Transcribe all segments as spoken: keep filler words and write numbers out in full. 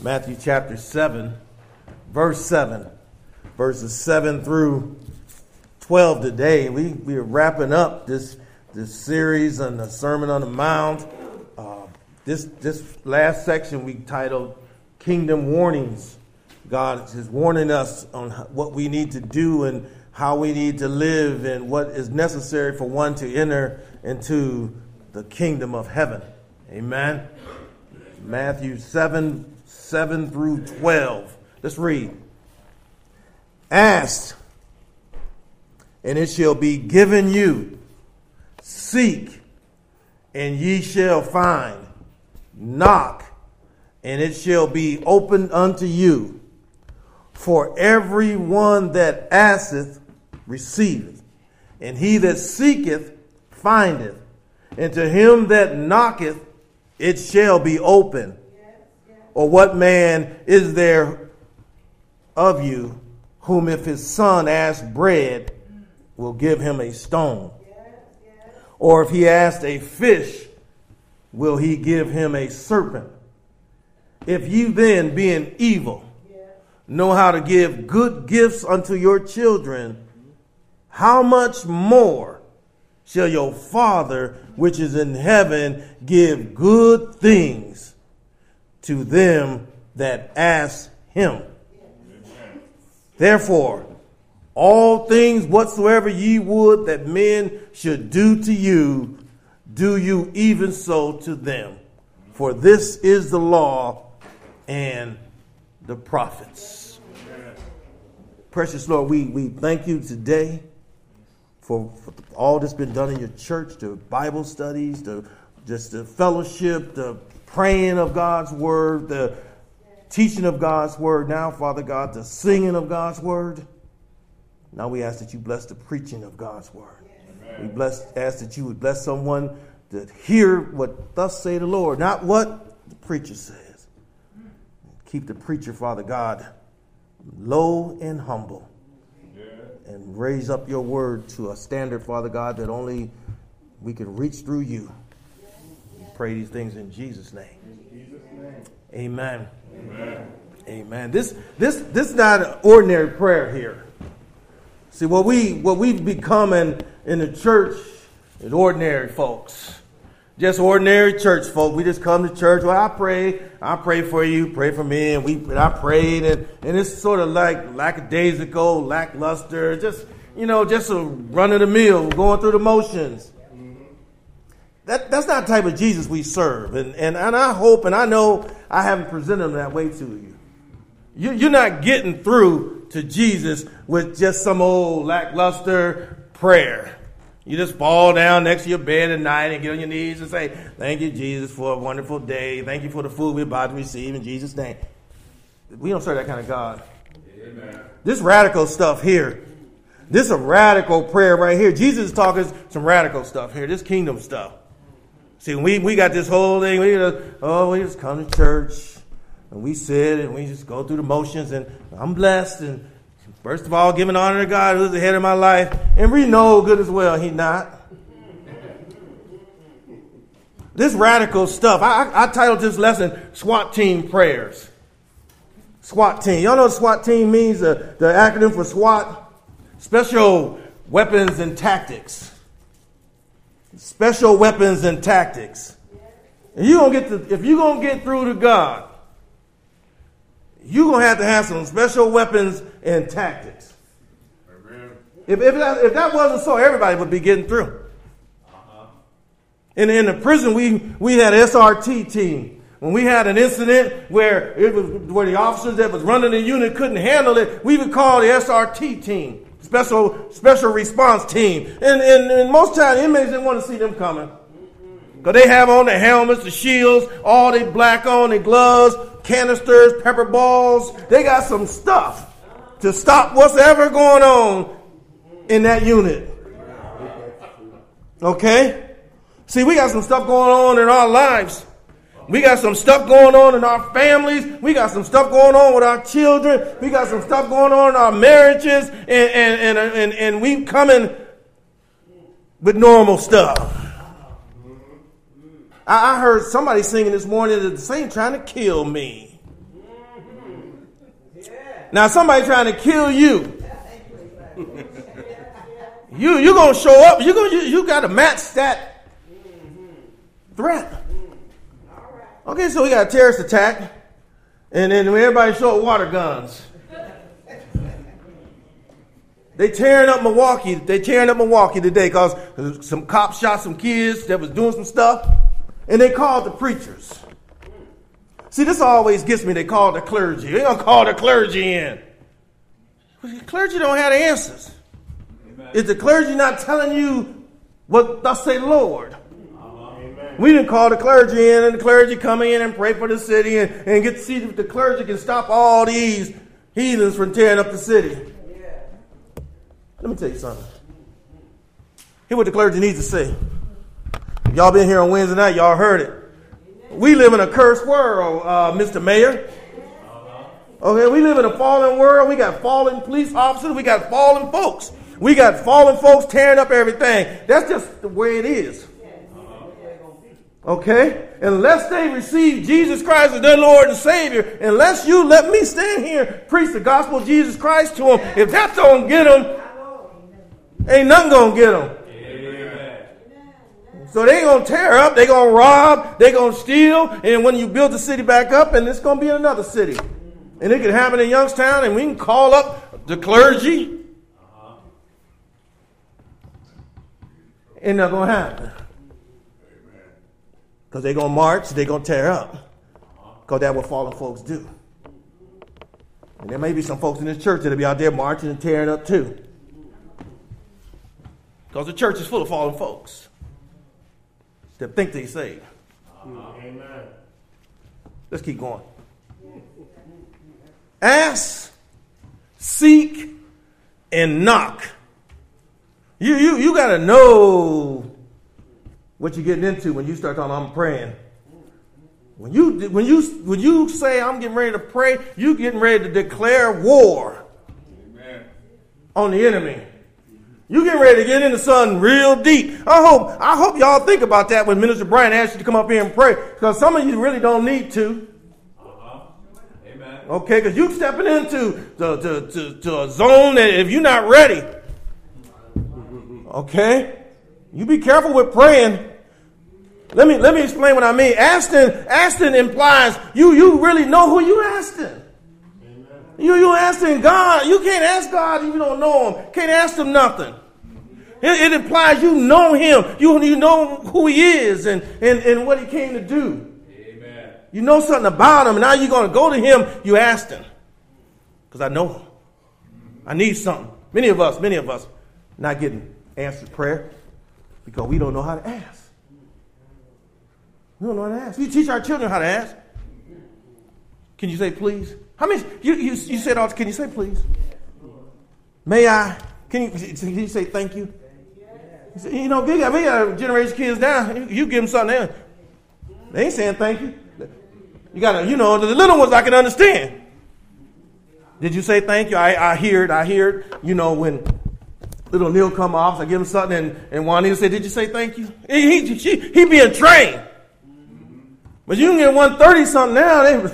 Matthew chapter seven, verse seven, verses seven through twelve today. We, we are wrapping up this, this series on the Sermon on the Mount. Uh, this, this last section we titled Kingdom Warnings. God is warning us on what we need to do and how we need to live and what is necessary for one to enter into the kingdom of heaven. Amen. Matthew seven, seven through twelve. Let's read. Ask, and it shall be given you. Seek, and ye shall find. Knock, and it shall be opened unto you. For every one that asketh receiveth, and he that seeketh findeth, and to him that knocketh it shall be open. Or what man is there of you whom if his son asks bread will give him a stone? Or if he asks a fish, will he give him a serpent? If you then, being evil, know how to give good gifts unto your children, how much more shall your Father which is in heaven give good things to them that ask him? Therefore, all things whatsoever ye would that men should do to you, do you even so to them. For this is the law and the prophets. Precious Lord, we, we thank you today for, for all that's been done in your church, the Bible studies, the just the fellowship, the praying of God's word, the teaching of God's word. Now, Father God, the singing of God's word. Now we ask that you bless the preaching of God's word. Amen. We bless, ask that you would bless someone to hear what thus say the Lord, not what the preacher says. Keep the preacher, Father God, low and humble, yeah, and raise up your word to a standard, Father God, that only we can reach through you. We pray these things in Jesus' name. In Jesus' name. Amen. Amen. Amen. This this this is not an ordinary prayer here. See, what we what we've become in, in the church is ordinary folks. Just ordinary church folk. We just come to church. Well, I pray. I pray for you. Pray for me. And we and I prayed. And, and it's sort of like lackadaisical, lackluster. Just, you know, just a run of the mill, going through the motions. That That's not the type of Jesus we serve. And, and, and I hope and I know I haven't presented him that way to you. you. You're not getting through to Jesus with just some old lackluster prayer. You just fall down next to your bed at night and get on your knees and say, thank you, Jesus, for a wonderful day. Thank you for the food we're about to receive in Jesus' name. We don't serve that kind of God. Amen. This radical stuff here, this is a radical prayer right here. Jesus is talking some radical stuff here, this kingdom stuff. See, we, we got this whole thing. We just, oh, we just come to church and we sit and we just go through the motions and I'm blessed and first of all, giving honor to God who's the head of my life. And we know good as well he's not. This radical stuff. I, I, I titled this lesson, SWAT Team Prayers. SWAT Team. Y'all know what SWAT Team means? The, the acronym for SWAT? Special Weapons and Tactics. Special Weapons and Tactics. And you gonna get to, if you're going to get through to God, you're going to have to have some special weapons and tactics. Amen. If, if, that, if that wasn't so, everybody would be getting through. Uh-huh. In, in the prison, we, we had an S R T team. When we had an incident where it was where the officers that was running the unit couldn't handle it, we would call the S R T team, special special response team. And, and, and most times, inmates didn't want to see them coming. Because they have on the helmets, the shields, all they black on, their gloves, canisters, pepper balls. They got some stuff to stop what's ever going on in that unit. Okay? See, we got some stuff going on in our lives. We got some stuff going on in our families. We got some stuff going on with our children. We got some stuff going on in our marriages. And, and, and, and, and we coming with normal stuff. I heard somebody singing this morning that the Saint trying to kill me. Now somebody trying to kill you. You you gonna show up. You gonna you, you got to match that threat. Okay, so we got a terrorist attack, and then everybody show up water guns. They tearing up Milwaukee. They tearing up Milwaukee today because some cops shot some kids that was doing some stuff, and they called the preachers. See, this always gets me. They call the clergy. They don't call the clergy in. The clergy don't have the answers. Amen. Is the clergy not telling you what thus say the Lord? Amen. We didn't call the clergy in, and the clergy come in and pray for the city and, and get to see if the clergy can stop all these heathens from tearing up the city. Yeah. Let me tell you something. Hear what the clergy needs to say. If y'all been here on Wednesday night, y'all heard it. We live in a cursed world, uh, Mister Mayor. Okay, we live in a fallen world. We got fallen police officers. We got fallen folks. We got fallen folks tearing up everything. That's just the way it is. Okay? Unless they receive Jesus Christ as their Lord and Savior, unless you let me stand here, preach the gospel of Jesus Christ to them, if that don't get them, ain't nothing going to get them. So they going to tear up, they going to rob, they going to steal, and when you build the city back up, and it's going to be another city. And it can happen in Youngstown, and we can call up the clergy. Ain't not going to happen. Because they're going to march, they're going to tear up. Because that's what fallen folks do. And there may be some folks in this church that'll be out there marching and tearing up too. Because the church is full of fallen folks that think they saved. Amen. Let's keep going. Ask, seek, and knock. You you you got to know what you're getting into when you start talking, I'm praying. When you when you when you say I'm getting ready to pray, you getting ready to declare war. Amen. On the enemy. You getting ready to get into something real deep. I hope I hope y'all think about that when Minister Brian asks you to come up here and pray, because some of you really don't need to. Uh-huh. Amen. Okay, because you stepping into to, to, to, to a zone that if you're not ready. Okay, you be careful with praying. Let me let me explain what I mean. Asking asking implies you you really know who you asking. You you asking God. You can't ask God if you don't know Him. Can't ask Him nothing. It, it implies you know Him. You you know who He is and, and, and what He came to do. Amen. You know something about Him. And now you're going to go to Him. You asked Him. Because I know Him. I need something. Many of us, many of us, not getting answered prayer because we don't know how to ask. We don't know how to ask. We teach our children how to ask. Can you say please? How many, you, you, you said, all, can you say please? May I? Can you, can you say thank you? You know, we got, we got generation kids now. You, you give them something else. They ain't saying thank you. You got to, you know, the little ones I can understand. Did you say thank you? I, I hear it. I hear it. You know, when little Neil come off, I give him something, and, and Juanita say, did you say thank you? He, he, she, he being trained. But you can get one thirty something now. They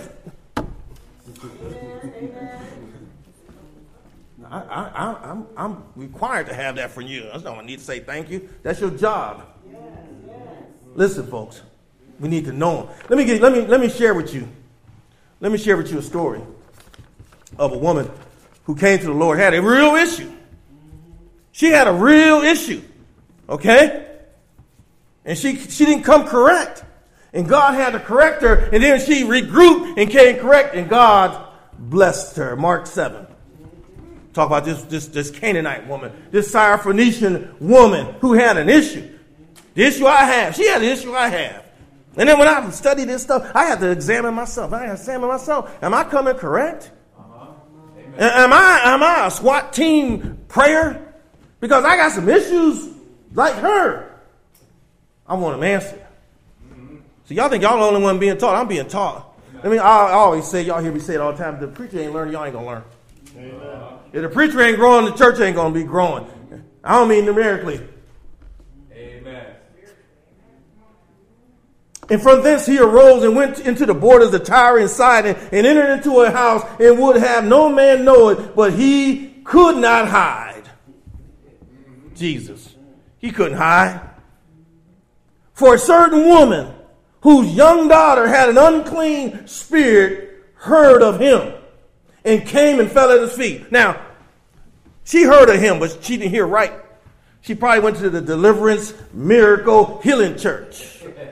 I, I, I'm, I'm required to have that from you. I don't need to say thank you. That's your job. Yes, yes. Listen, folks, we need to know Him. Let me get, let me let me share with you. Let me share with you a story of a woman who came to the Lord, had a real issue. She had a real issue, okay, and she she didn't come correct, and God had to correct her, and then she regrouped and came correct, and God blessed her. Mark seven. Talk about this, this, this Canaanite woman, this Syrophoenician woman who had an issue. The issue I have, she had the issue I have. And then when I study this stuff, I have to examine myself. I have to examine myself. Am I coming correct? Uh-huh. Am I am I a SWAT team prayer? Because I got some issues like her. I want them answered. Mm-hmm. So y'all think y'all the only one being taught. I'm being taught. I mean, I, I always say, y'all hear me say it all the time, the preacher ain't learning, y'all ain't going to learn. Amen. If the preacher ain't growing, the church ain't going to be growing. I don't mean numerically. Amen. And from thence he arose and went into the borders of Tyre and Sidon and entered into a house and would have no man know it, but he could not hide. Jesus. He couldn't hide. For a certain woman whose young daughter had an unclean spirit heard of him and came and fell at his feet. Now, she heard of him, but she didn't hear right. She probably went to the Deliverance Miracle Healing Church.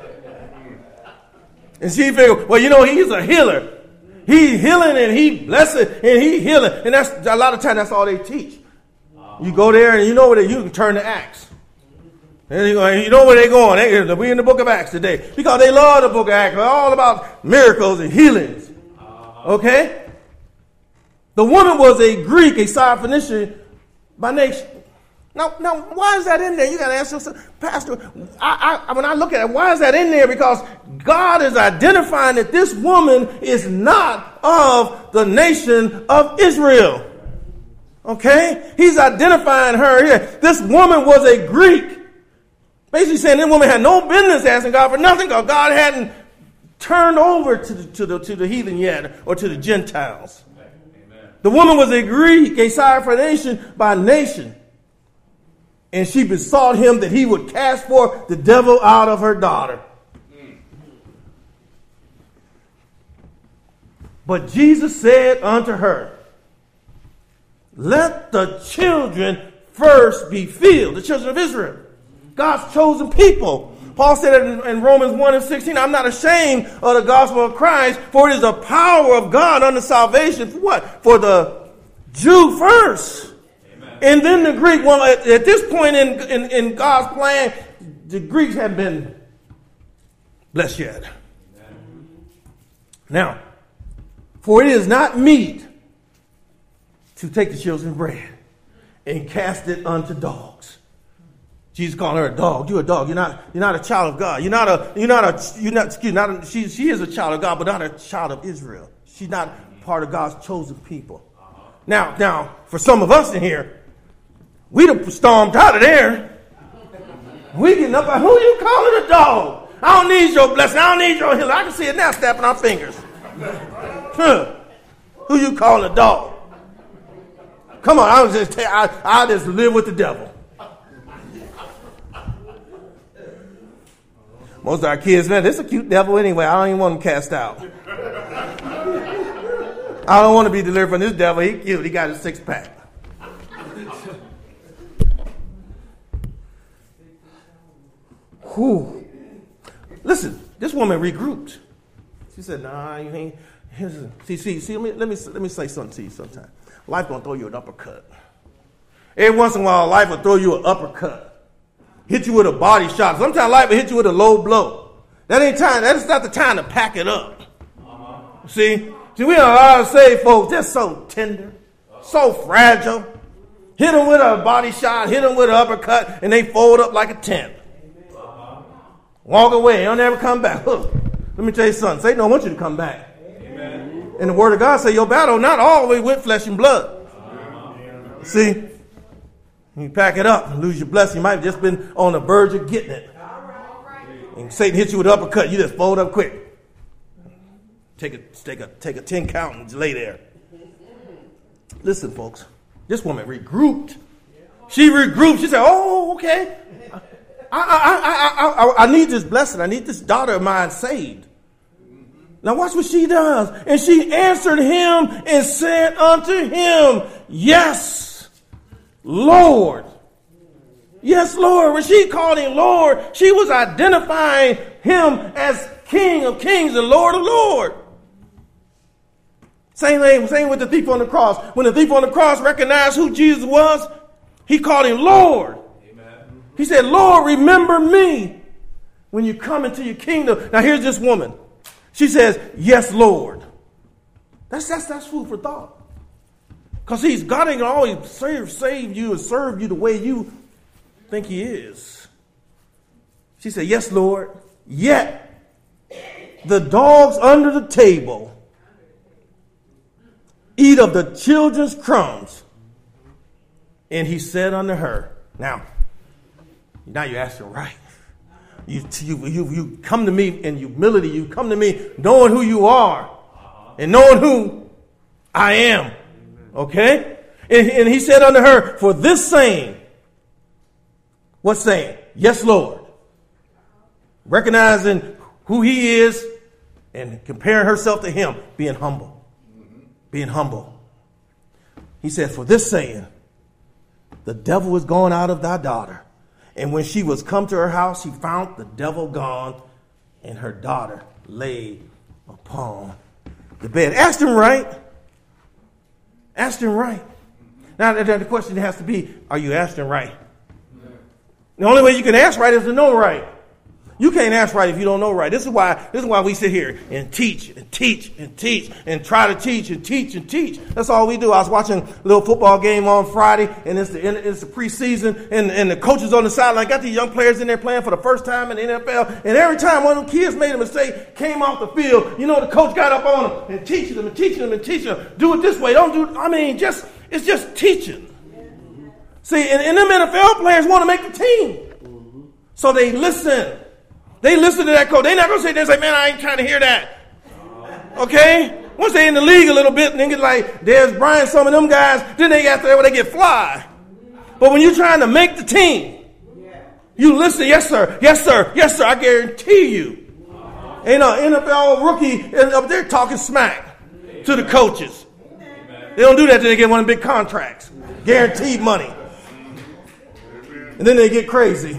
And she figured, well, you know, he's a healer. He's healing and he blessing and he healing. And that's a lot of times that's all they teach. You go there and you know where they, you can turn to Acts. And you know where they're going. They, we in the book of Acts today. Because they love the book of Acts. It's all about miracles and healings. Okay? The woman was a Greek, a Syrophoenician by nation. Now, now, why is that in there? You got to ask yourself, Pastor, I, I, when I look at it, why is that in there? Because God is identifying that this woman is not of the nation of Israel. Okay? He's identifying her here. This woman was a Greek. Basically saying this woman had no business asking God for nothing because God hadn't turned over to the, to the, to the heathen yet or to the Gentiles. Amen. The woman was a Greek, a Syrophoenician by nation. And she besought him that he would cast forth the devil out of her daughter. Mm. But Jesus said unto her, let the children first be filled, the children of Israel, God's chosen people. Paul said in, in Romans one and sixteen, I'm not ashamed of the gospel of Christ, for it is the power of God unto salvation for what? For the Jew first. And then the Greek, well, at, at this point in, in, in God's plan, the Greeks hadn't been blessed yet. Amen. Now, for it is not meet to take the children's bread and cast it unto dogs. Jesus called her a dog. You're a dog. You're not. You're not a child of God. You're not a. You're not a. You're not. Excuse. Not. A, she. She is a child of God, but not a child of Israel. She's not part of God's chosen people. Now, now, for some of us in here, we'd have stormed out of there. We getting up. Who you calling a dog? I don't need your blessing. I don't need your healing. I can see it now, snapping our fingers. Huh. Who you calling a dog? Come on, I'll just tell, I, I'll just live with the devil. Most of our kids, man, this is a cute devil anyway. I don't even want him cast out. I don't want to be delivered from this devil. He's cute. He got a six pack. Whew. Listen, this woman regrouped. She said, nah, you ain't. See, see, see, let me, let me, let me say something to you sometime. Life going to throw you an uppercut. Every once in a while, life will throw you an uppercut. Hit you with a body shot. Sometimes life will hit you with a low blow. That ain't time. That's not the time to pack it up. Uh-huh. See? See, we have a lot of saved folks just so tender, so fragile. Hit them with a body shot, hit them with an uppercut, and they fold up like a tent. Uh-huh. Walk away. They'll never come back. Look, let me tell you something. Satan don't want you to come back. Amen. And the word of God say your battle not always with flesh and blood. Uh-huh. See? You pack it up and lose your blessing. You might have just been on the verge of getting it. And Satan hits you with an uppercut. You just fold up quick. Take a, take a, take a ten count and just lay there. Listen, folks. This woman regrouped. She regrouped. She said, oh, okay. I, I, I, I, I, I need this blessing. I need this daughter of mine saved. Now watch what she does. And she answered him and said unto him, yes, Lord. Yes, Lord. When she called him Lord, she was identifying him as King of Kings and Lord of Lords. Same thing, same with the thief on the cross. When the thief on the cross recognized who Jesus was, he called him Lord. Amen. He said, Lord, remember me when you come into your kingdom. Now here's this woman. She says, yes, Lord. That's that's that's food for thought. Because he's God ain't gonna always save, save you and serve you the way you think he is. She said, yes, Lord. Yet the dogs under the table eat of the children's crumbs. And he said unto her, now, now you're asking right. You, you, you, you come to me in humility. You come to me knowing who you are and knowing who I am. Okay? And, and he said unto her, for this saying, what saying? Yes, Lord. Recognizing who he is and comparing herself to him, being humble. Being humble. He said, for this saying, the devil is gone out of thy daughter. And when she was come to her house, she found the devil gone and her daughter laid upon the bed. Asked him right. Asked him right. Now, the question has to be, are you asking right? The only way you can ask right is to know right. You can't ask right if you don't know right. This is why, this is why we sit here and teach and teach and teach and try to teach and teach and teach. That's all we do. I was watching a little football game on Friday, and it's the, it's the preseason, and, and the coaches on the sideline got these young players in there playing for the first time in the N F L, and every time one of the kids made a mistake, came off the field, you know, the coach got up on them and teaching them and teaching them and teaching them. Do it this way. Don't do it. I mean, just it's just teaching. See, and, and them N F L players want to make the team. So they listen. They listen to that coach. They're not going to sit there and say, man, I ain't trying to hear that. Okay? Once they're in the league a little bit, and they get like Dez Bryant, some of them guys, then they got there where they get fly. But when you're trying to make the team, you listen, yes, sir, yes, sir, yes, sir, I guarantee you. Ain't an N F L rookie up there talking smack to the coaches. They don't do that till they get one of the big contracts. Guaranteed money. And then they get crazy.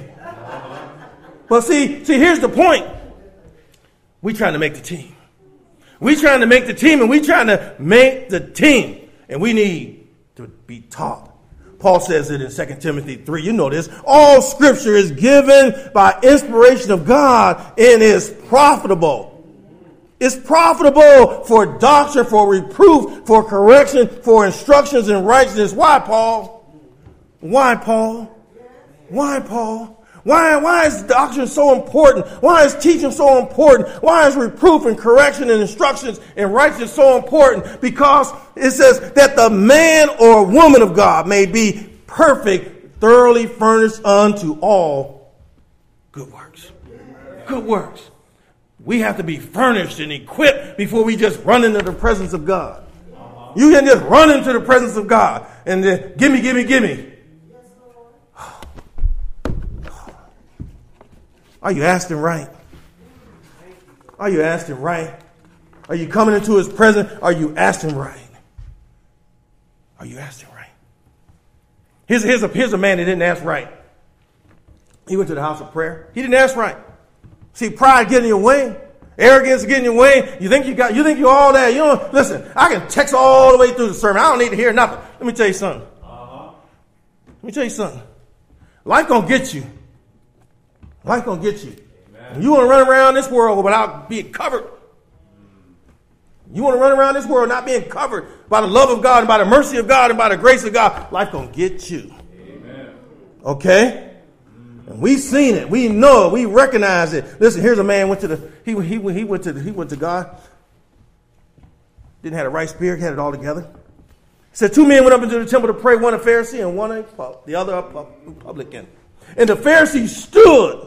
But see, see, here's the point. We trying to make the team. We trying to make the team, and we trying to make the team. And we need to be taught. Paul says it in Second Timothy three. You know this. All scripture is given by inspiration of God and is profitable. It's profitable for doctrine, for reproof, for correction, for instructions in righteousness. Why, Paul? Why, Paul? Why, Paul? Why, why is doctrine so important? Why is teaching so important? Why is reproof and correction and instructions and righteousness so important? Because it says that the man or woman of God may be perfect, thoroughly furnished unto all good works. Good works. We have to be furnished and equipped before we just run into the presence of God. You can just run into the presence of God and then gimme, gimme, gimme. Are you asking right? Are you asking right? Are you coming into his presence? Are you asking right? Are you asking right? Here's, here's, a, here's a man that didn't ask right. He went to the house of prayer. He didn't ask right. See, pride getting in your way. Arrogance getting in your way. You think you got, you think you're all that. You know, listen, I can text all the way through the sermon. I don't need to hear nothing. Let me tell you something. Uh-huh. Let me tell you something. Life gonna get you. Life gonna get you. Amen. You want to run around this world without being covered. You want to run around this world not being covered by the love of God and by the mercy of God and by the grace of God. Life gonna get you. Amen. Okay? And we've seen it. We know it. We recognize it. Listen, here's a man went to the he he he went to the, he went to God. Didn't have the right spirit. Had it all together. He said two men went up into the temple to pray. One a Pharisee and one a the other a publican. And the Pharisee stood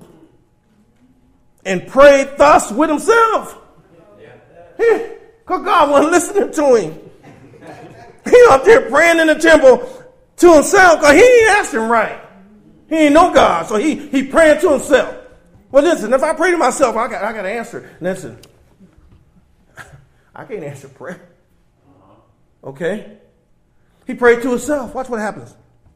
and prayed thus with himself. Because God wasn't listening to him. He up there praying in the temple to himself because he ain't asking right. He ain't know God, so he he praying to himself. Well, listen, if I pray to myself, I got I got to answer. Listen, I can't answer prayer. Okay? He prayed to himself. Watch what happens.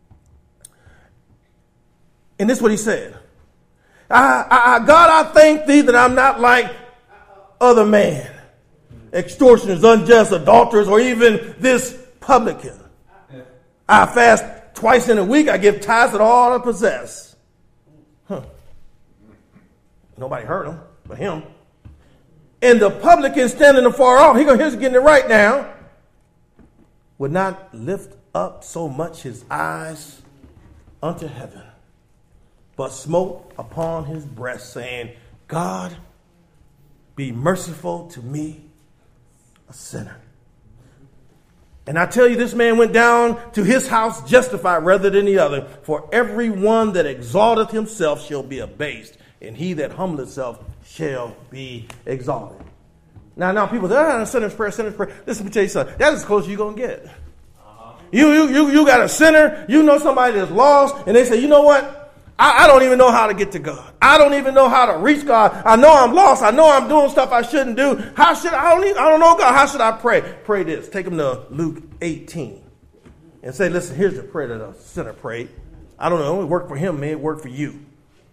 And this is what he said. I, I, God, I thank thee that I'm not like other men, extortioners, unjust, adulterers, or even this publican. I fast twice in a week. I give tithes of all I possess. Huh. Nobody heard him but him. And the publican standing afar off, he here's getting it right now, would not lift up so much his eyes unto heaven, but smote upon his breast, saying, God, be merciful to me, a sinner. And I tell you, this man went down to his house justified rather than the other. For every one that exalteth himself shall be abased, and he that humbleth himself shall be exalted. Now, now people say, ah, sinner's prayer, sinner's prayer. Listen, let me tell you something. That's as close as you're going to get. Uh-huh. You, you, you, you got a sinner, you know somebody that's lost, and they say, you know what? I, I don't even know how to get to God. I don't even know how to reach God. I know I'm lost. I know I'm doing stuff I shouldn't do. How should I, I don't even, I don't know God. How should I pray? Pray this. Take them to Luke eighteen and say, listen, here's the prayer that a sinner prayed. I don't know. It worked for him, man. It worked for you.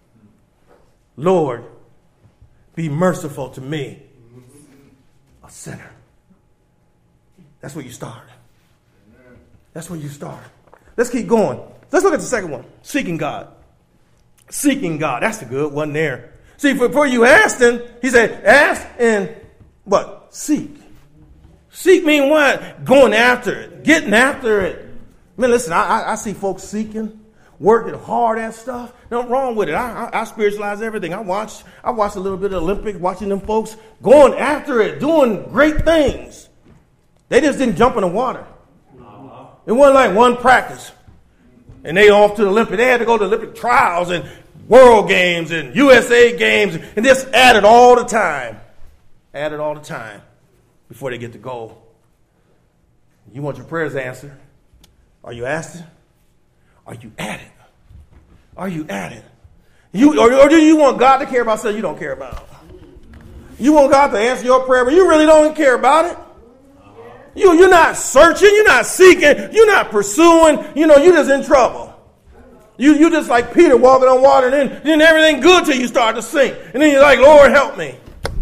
Lord, be merciful to me, a sinner. That's where you start. That's where you start. Let's keep going. Let's look at the second one. Seeking God. Seeking God. That's the good one there. See, before you asked him, he said, ask and what? Seek. Seek mean what? Going after it. Getting after it. Man, listen, I, I, I see folks seeking, working hard at stuff. Nothing wrong with it. I, I, I spiritualize everything. I watch, I watch a little bit of Olympics, watching them folks going after it, doing great things. They just didn't jump in the water. Uh-huh. It wasn't like one practice, and they off to the Olympics. They had to go to Olympic trials and World Games and U S A Games, and just at it all the time. At it all the time before they get to goal. You want your prayers answered? Are you asking? Are you at it? Are you at it? You, or, or do you want God to care about something you don't care about? You want God to answer your prayer, but you really don't care about it? You, you're not searching. You're not seeking. You're not pursuing. You know, you're just in trouble. You, you just like Peter walking on water, and then, then everything good till you start to sink. And then you're like, Lord, help me.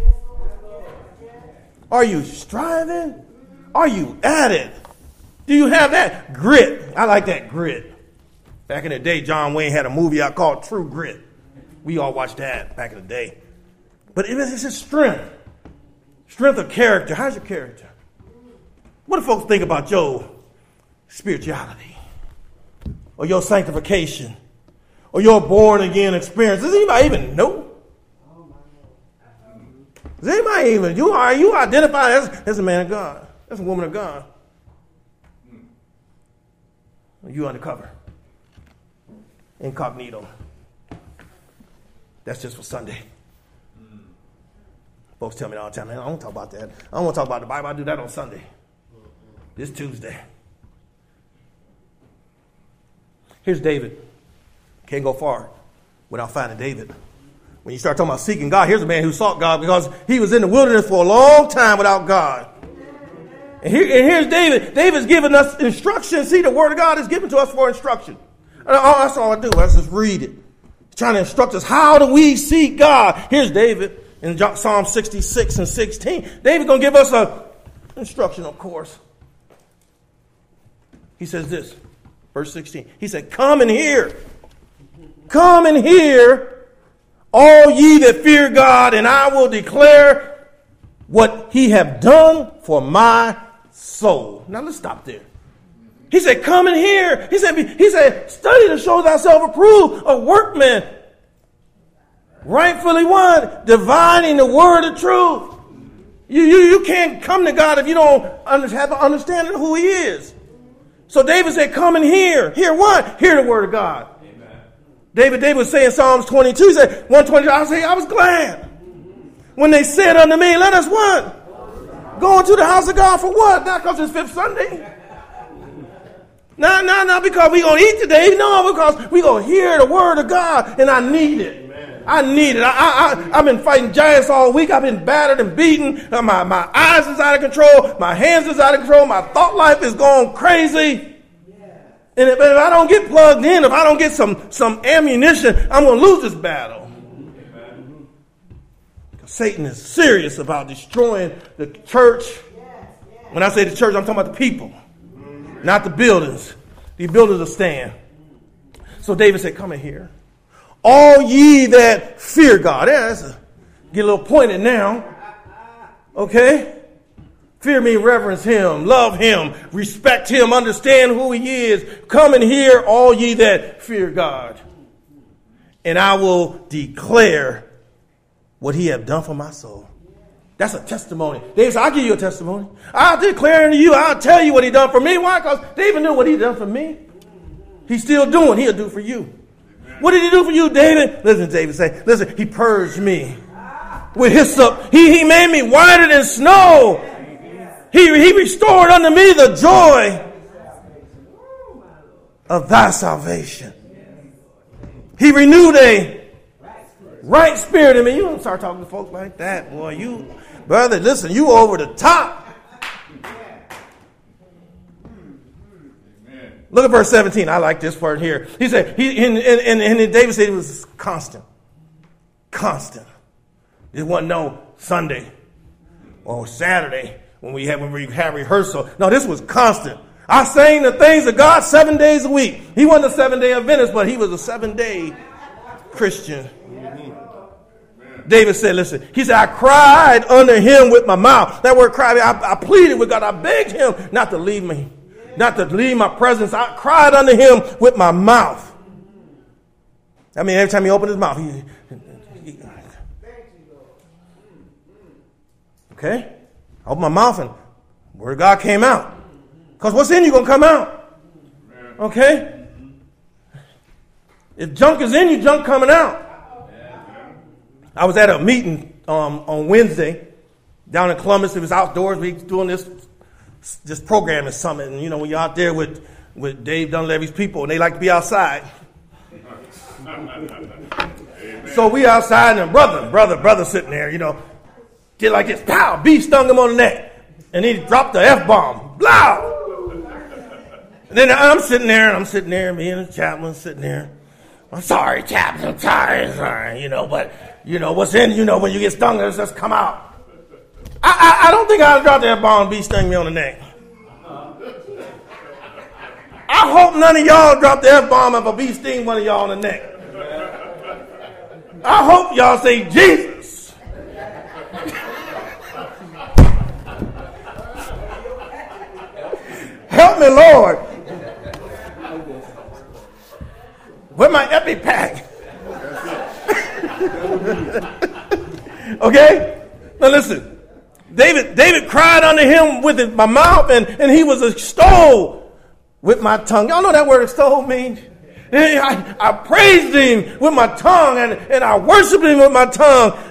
Are you striving? Are you at it? Do you have that grit? I like that grit. Back in the day, John Wayne had a movie out called True Grit. We all watched that back in the day. But it's just strength. Strength of character. How's your character? What do folks think about your spirituality? Or your sanctification? Or your born again experience? Does anybody even know? Does anybody even, you are you identify as, as a man of God? As a woman of God? Are you undercover? Incognito. That's just for Sunday. Folks tell me all the time, man, I don't talk about that. I don't want to talk about the Bible. I do that on Sunday. This Tuesday. Here's David. Can't go far without finding David. When you start talking about seeking God, here's a man who sought God because he was in the wilderness for a long time without God. And, here, and here's David. David's giving us instruction. See, the word of God is given to us for instruction. And all, that's all I do. I just read it. He's trying to instruct us. How do we seek God? Here's David in Psalm sixty-six and sixteen. David's going to give us a instruction, of course. He says this, verse sixteen. He said, come and hear. Come and hear, all ye that fear God, and I will declare what he have done for my soul. Now let's stop there. He said, come and hear. He said, he said, study to show thyself approved, a workman, rightfully what? Dividing the word of truth. You, you, you can't come to God if you don't have an understanding of who he is. So David said, come and hear. Hear what? Hear the word of God. Amen. David, David was saying Psalms twenty-two, he said, one twenty-two, I say, I was glad when they said unto me, let us what? Go into the house of God for what? Not because it's fifth Sunday. No, no, not because we're going to eat today. No, because we're going to hear the word of God, and I need it. Amen. I need it. I, I, I, I've been fighting giants all week. I've been battered and beaten. My, my eyes is out of control. My hands is out of control. My thought life is going crazy. Yeah. And if, if I don't get plugged in, if I don't get some, some ammunition, I'm going to lose this battle. Amen. Satan is serious about destroying the church. Yes, yes. When I say the church, I'm talking about the people. Not the buildings. The buildings will stand. So David said, come in here. All ye that fear God. Yeah, that's a, get a little pointed now. Okay? Fear me, reverence him, love him, respect him, understand who he is. Come and hear, all ye that fear God. And I will declare what he have done for my soul. That's a testimony. David said, I'll give you a testimony. I'll declare unto you. I'll tell you what he done for me. Why? Because David knew what he done for me. He's still doing. He'll do for you. What did he do for you, David? Listen, David say, listen, he purged me with hyssop. He, he made me whiter than snow. He, he restored unto me the joy of thy salvation. He renewed a right spirit in me. You don't start talking to folks like that, boy. You, brother, listen, you over the top. Look at verse seventeen. I like this part here. He said, he, and, and, and David said it was constant. Constant. It wasn't no Sunday or Saturday when we had, when we had rehearsal. No, this was constant. I sang the things of God seven days a week. He wasn't a seven-day Adventist, but he was a seven-day Christian. David said, listen, he said, I cried unto him with my mouth. That word cried, I, I pleaded with God. I begged him not to leave me. Not to leave my presence. I cried unto him with my mouth. I mean, every time he opened his mouth, he, he okay? I opened my mouth and the word of God came out. Because what's in you going to come out. Okay? If junk is in you, junk coming out. I was at a meeting um, on Wednesday down in Columbus. It was outdoors. We were doing this this program is summit, and you know when you're out there with with Dave Dunleavy's people, and they like to be outside. So we outside, and brother, brother, brother sitting there, you know, did like this. Pow! Bee stung him on the neck, and he dropped the F bomb. Blow! And then I'm sitting there, and I'm sitting there, me and the chaplain sitting there. I'm sorry, chaplain, I'm tired, sorry, you know, but you know what's in, you know, when you get stung, it's just come out. I, I, I don't think I'd drop that bomb and bee sting me on the neck. I hope none of y'all drop the F-bomb if a bee sting one of y'all on the neck. I hope y'all say Jesus. Help me, Lord. Where's my EpiPack? Okay? Now listen. David, David cried unto him with his, my mouth, and, and he was extolled with my tongue. Y'all know that word extol means? I, I praised him with my tongue, and, and I worshiped him with my tongue.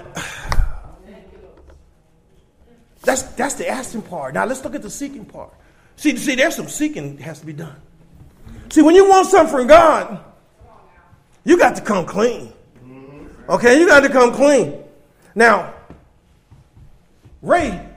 That's, that's the asking part. Now let's look at the seeking part. See, see, there's some seeking that has to be done. See, when you want something from God, you got to come clean. Okay, you got to come clean. Now, Ray,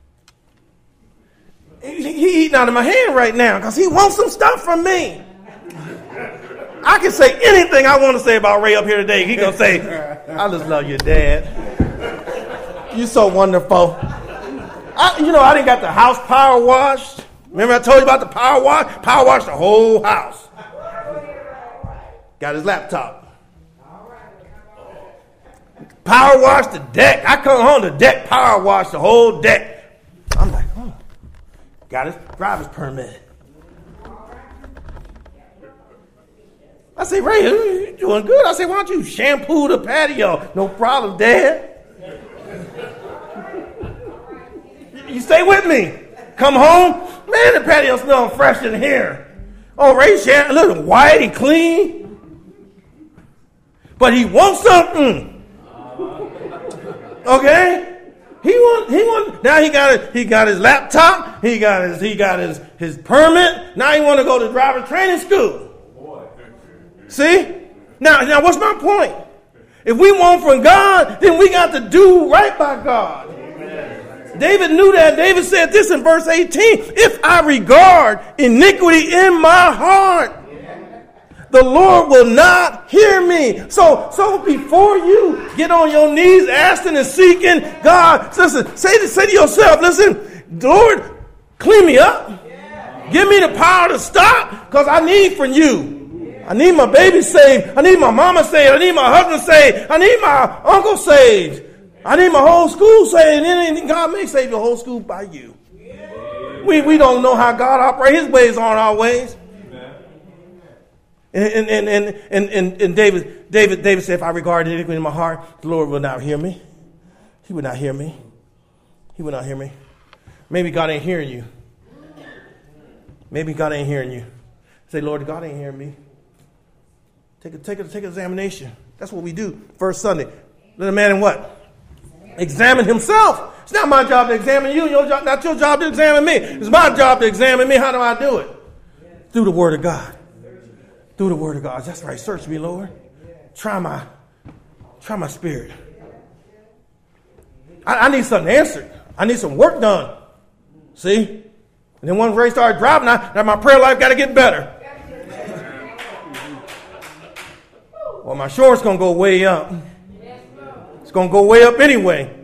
he, he eating out of my hand right now because he wants some stuff from me. I can say anything I want to say about Ray up here today. He gonna say, "I just love your dad. You so wonderful." I, you know, I didn't got the house power washed. Remember I told you about the power wash? Power washed the whole house. Got his laptop. Power wash the deck. I come home, the deck power wash the whole deck. I'm like, oh, got his driver's permit. I say, Ray, you doing good? I say, why don't you shampoo the patio? No problem, Dad. You stay with me. Come home, man, the patio smells fresh in here. Oh, Ray, look white and clean. But he wants something. Okay, he want he want now he got it. He got his laptop. He got his he got his his permit. Now he want to go to driver training school. See, now now what's my point? If we want from God, then we got to do right by God. Amen. David knew that. David said this in verse eighteen: "If I regard iniquity in my heart, the Lord will not hear me." So, so before you get on your knees asking and seeking God, listen, say to, say to yourself, listen, Lord, clean me up. Give me the power to stop because I need from you. I need my baby saved. I need my mama saved. I need my husband saved. I need my uncle saved. I need my whole school saved. And then God may save the whole school by you. We, we don't know how God operates. His ways aren't our ways. And and, and, and, and and David, David, David said, if I regard iniquity in my heart, the Lord will not hear me. He would not hear me. He would not hear me. Maybe God ain't hearing you. Maybe God ain't hearing you. Say, Lord, God ain't hearing me. Take a, take a, take an examination. That's what we do first Sunday. Let a man in what? Examine himself. It's not my job to examine you. Your job, not your job to examine me. It's my job to examine me. How do I do it? Through the Word of God. Through the Word of God. That's right. Search me, Lord. Try my, try my spirit. I, I need something answered. I need some work done. See? And then once Ray started driving, I, now my prayer life got to get better. Well, my short's going to go way up. It's going to go way up anyway.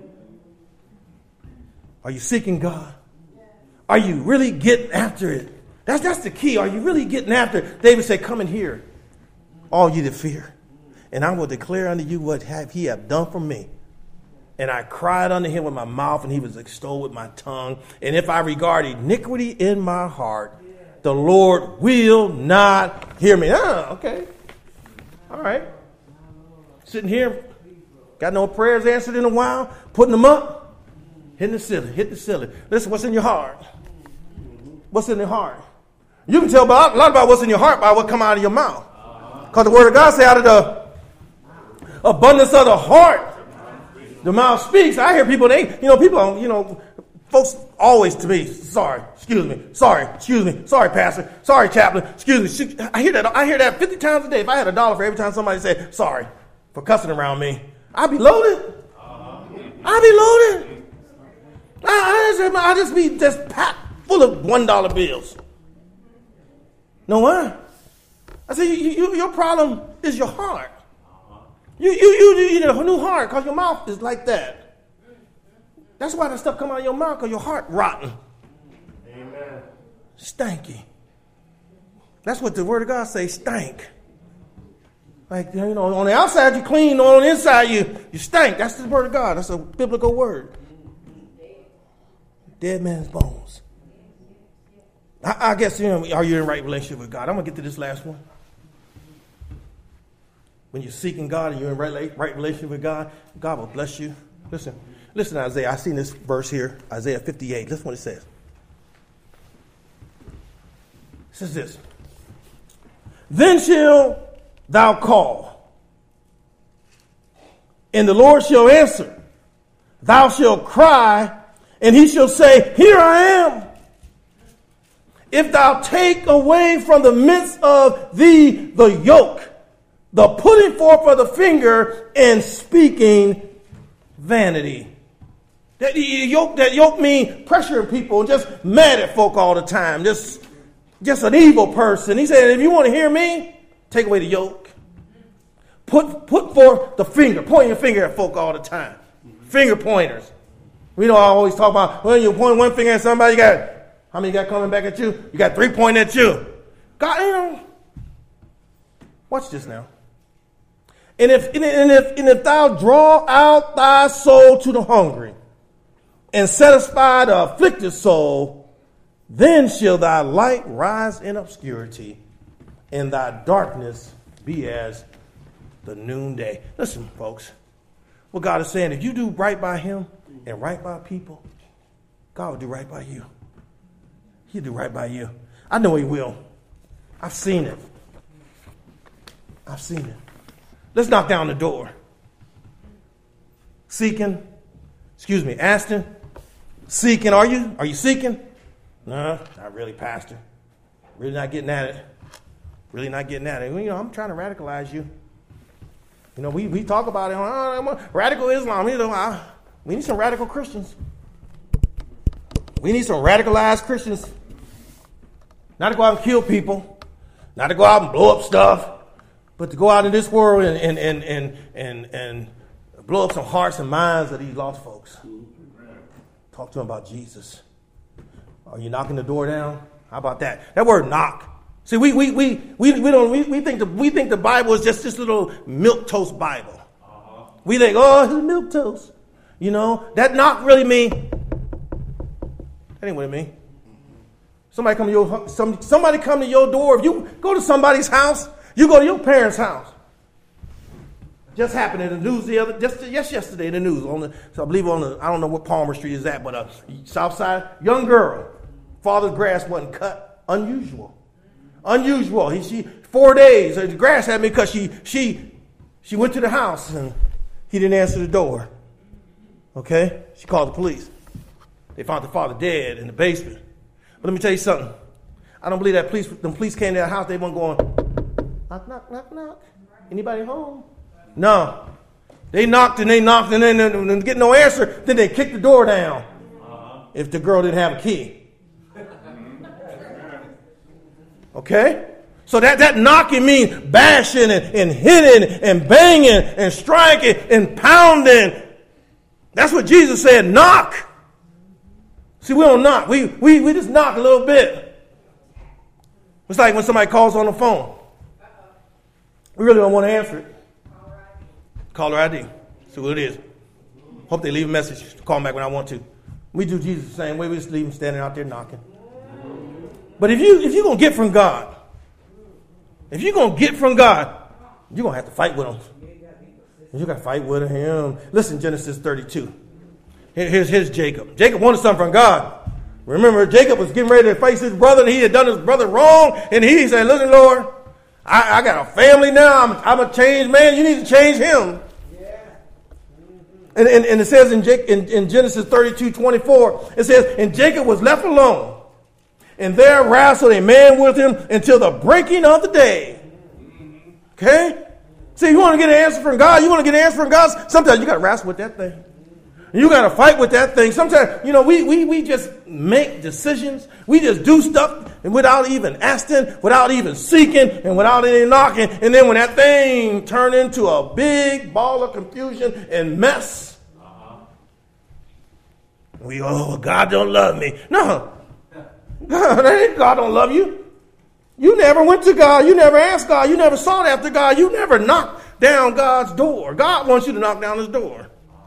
Are you seeking God? Are you really getting after it? That's, that's the key. Are you really getting after it? David said, come in here, all ye that fear, and I will declare unto you what have he have done for me. And I cried unto him with my mouth, and he was extolled with my tongue. And if I regard iniquity in my heart, the Lord will not hear me. Ah, okay. All right. Sitting here, got no prayers answered in a while, putting them up, hitting the ceiling, hit the ceiling. Listen, what's in your heart? What's in your heart? You can tell about, a lot about what's in your heart by what come out of your mouth. Because the Word of God says out of the abundance of the heart, the mouth speaks. I hear people, they, you know, people, you know, folks always to me, sorry, excuse me, sorry, excuse me, sorry, pastor, sorry, chaplain, excuse me. I hear that, I hear that fifty times a day. If I had a dollar for every time somebody said sorry for cussing around me, I'd be loaded. I'd be loaded. I, I, just, I just be just packed full of one dollar bills. No why? I said, you, you, your problem is your heart. You, you, you, you need a new heart because your mouth is like that. That's why that stuff come out of your mouth, because your heart rotten. Amen. Stanky. That's what the Word of God says, stank. Like, you know, on the outside you clean, on the inside you, you stank. That's the Word of God. That's a biblical word. Dead man's bones. I, I guess, you know, are you in right relationship with God? I'm going to get to this last one. When you're seeking God and you're in right, right relationship with God, God will bless you. Listen, listen to Isaiah. I've seen this verse here, Isaiah fifty-eight. Listen what it says. It says this. Then shall thou call, and the Lord shall answer. Thou shalt cry, and he shall say, here I am. If thou take away from the midst of thee the yoke, the putting forth of the finger, and speaking vanity. That yoke, that yoke means pressuring people and just mad at folk all the time. Just, just an evil person. He said, if you want to hear me, take away the yoke. Put, put forth the finger. Point your finger at folk all the time. Finger pointers. We don't always talk about, well, you point one finger at somebody, you got, how many got coming back at you? You got three pointing at you. God, you know. Watch this now. And if, and if, and if thou draw out thy soul to the hungry and satisfy the afflicted soul, then shall thy light rise in obscurity and thy darkness be as the noonday. Listen, folks, what God is saying, if you do right by him and right by people, God will do right by you. He'll do right by you. I know he will. I've seen it. I've seen it. Let's knock down the door. Seeking. Excuse me, asking. Seeking. Are you? Are you seeking? No, not really, Pastor. Really not getting at it. Really not getting at it. You know, I'm trying to radicalize you. You know, we, we talk about it. Oh, radical Islam. You know, I, we need some radical Christians. We need some radicalized Christians. Not to go out and kill people. Not to go out and blow up stuff. But to go out in this world and and and and and, and blow up some hearts and minds of these lost folks. Talk to them about Jesus. Are you knocking the door down? How about that? That word knock. See, we we we we, we don't we, we think the we think the Bible is just this little milk toast Bible. Uh-huh. We think, oh, it's milk toast. You know, that knock really mean. That ain't what it mean. Somebody come to your some, somebody come to your door. If you go to somebody's house, you go to your parents' house. Just happened in the news the other, just yes, yesterday in the news on the, so I believe on the, I don't know what Palmer Street is at, but uh, South Side, young girl, father's grass wasn't cut. Unusual, unusual. He she four days. The grass had me because she, she, she went to the house and he didn't answer the door. Okay? She called the police. They found the father dead in the basement. But let me tell you something. I don't believe that police, the police came to their house. They weren't going, knock, knock, knock, knock. Anybody home? No. They knocked and they knocked and then and get no answer. Then they kicked the door down. Uh-huh. If the girl didn't have a key. Okay? So that, that knocking means bashing and, and hitting and banging and striking and pounding. That's what Jesus said, knock. See, we don't knock. We, we, we just knock a little bit. It's like when somebody calls on the phone. We really don't want to answer it. Caller I D. See what it is. Hope they leave a message to call me back when I want to. We do Jesus the same way. We just leave them standing out there knocking. But if you if you're gonna get from God, if you're gonna get from God, you're gonna have to fight with him. You gotta fight with him. Listen, Genesis thirty-two. Here, here's here's Jacob. Jacob wanted something from God. Remember, Jacob was getting ready to face his brother, and he had done his brother wrong, and he said, "Listen, Lord, I, I got a family now. I'm, I'm a changed man. You need to change him." Yeah. And, and, and it says in, in, in Genesis thirty-two twenty-four, it says, "And Jacob was left alone, and there wrestled a man with him until the breaking of the day." Okay? See, you want to get an answer from God, you want to get an answer from God, sometimes you got to wrestle with that thing. You got to fight with that thing. Sometimes, you know, we, we, we just make decisions. We just do stuff without even asking, without even seeking, and without any knocking. And then when that thing turned into a big ball of confusion and mess, uh-huh. we, oh, God don't love me. No, God don't love you. You never went to God. You never asked God. You never sought after God. You never knocked down God's door. God wants you to knock down his door.